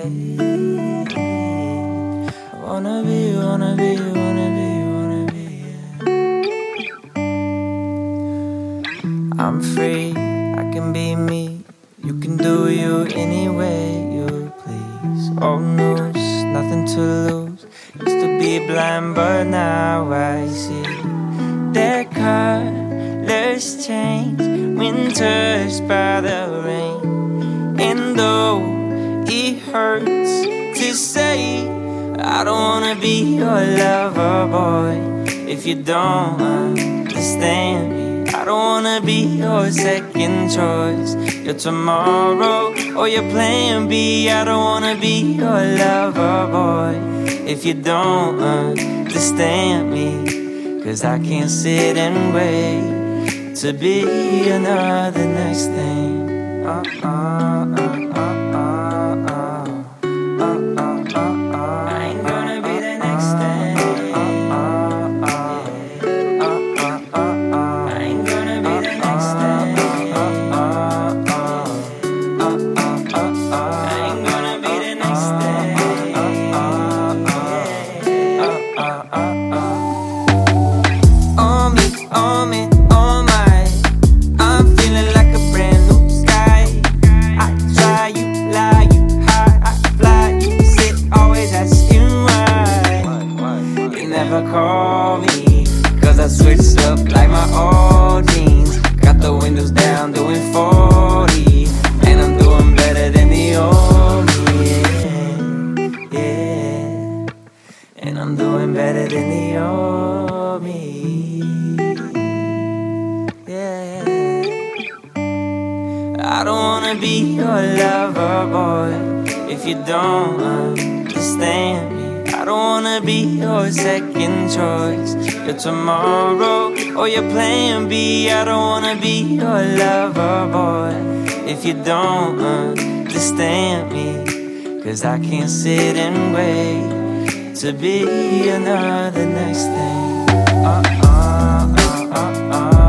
Wanna be, wanna be, wanna be, wanna be, yeah. I'm free, I can be me. You can do you any way you please. Old news, nothing to lose. Used to be blind, but now I see. Their colors change, winters by the rain. And though it hurts to say, I don't wanna be your lover boy if you don't understand me. I don't wanna be your second choice, your tomorrow or your plan B. I don't wanna be your lover boy if you don't understand me. 'Cause I can't sit and wait to be another next thing. Call me, 'cause I switched up like my old jeans. Got the windows down, doing 40, and I'm doing better than the old me, yeah, yeah. And I'm doing better than the old me, yeah. I don't wanna be your lover boy if you don't understand me. I don't wanna be your second choice, your tomorrow or your plan B. I don't wanna be your lover boy if you don't understand me. 'Cause I can't sit and wait to be another next thing.